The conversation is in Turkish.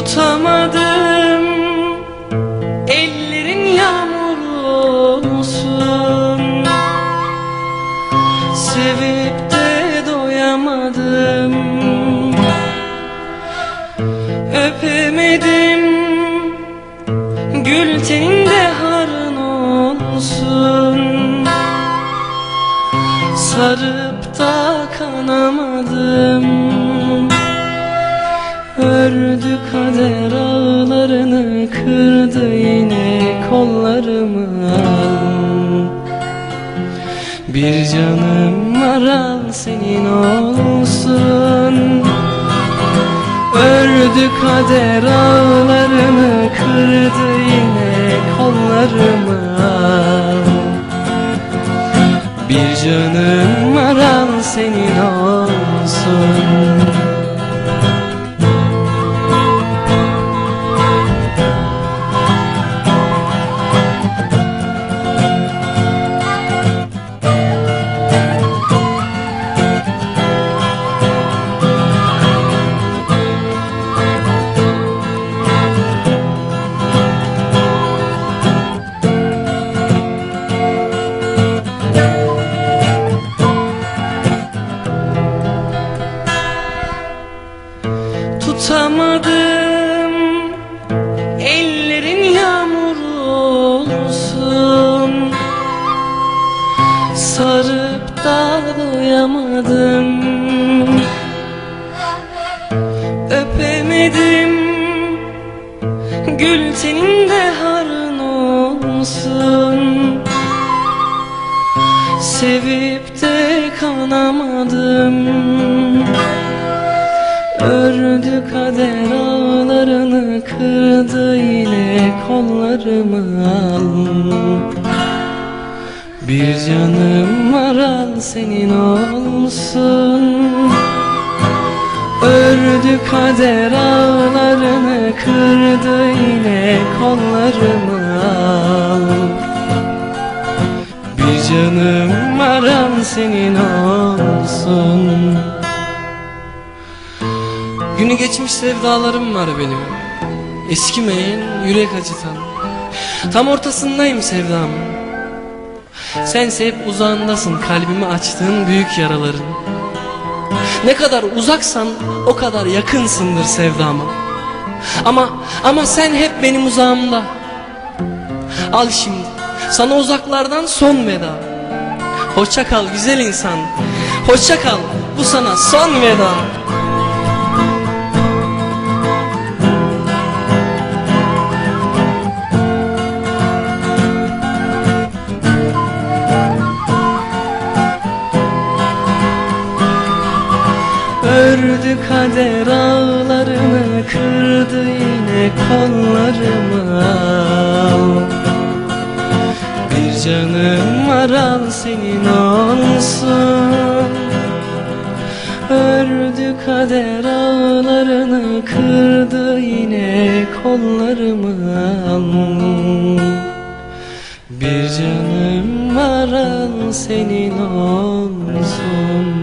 Tutamadım, ellerin yağmur olsun. Sevip de doyamadım, öpemedim. Gül teninde harın olsun. Sarıp da kanamadım. Ördü kader ağlarını, kırdı yine kollarımı. Bir canım var, al senin olsun. Ördü kader ağlarını, kırdı yine kollarımı. Bir canım var, al senin olsun. Tutamadım, ellerin yağmur olsun. Sarıp da doyamadım, öpemedim. Gül teninde harın olsun. Sevip de kanamadım. Ördü kader ağlarını, kırdı yine kollarımı. Bir canım var, al senin olsun. Ördü kader ağlarını, kırdı yine kollarımı. Bir canım var, al senin olsun. Günü geçmiş sevdalarım var benim, eskimeyen, yürek acıtan. Tam ortasındayım sevdamın. Sense hep uzağındasın, kalbimi açtığın büyük yaraların. Ne kadar uzaksan o kadar yakınsındır sevdama. Ama sen hep benim uzağımda. Al şimdi sana uzaklardan son veda. Hoşça kal güzel insan, hoşça kal, bu sana son veda. Ördü kader ağlarını, kırdı yine kollarımı. Bir canım var, al senin olsun. Ördü kader ağlarını, kırdı yine kollarımı. Bir canım var, al senin olsun.